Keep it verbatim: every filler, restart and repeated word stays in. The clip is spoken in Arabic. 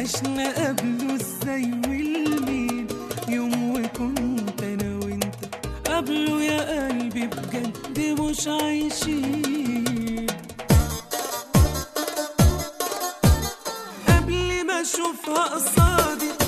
عشنا قبله ازاي والمين، يوم وكنت انا وانت قبله يا قلبي بجد مش عايشين. قبل ما اشوفها قصادي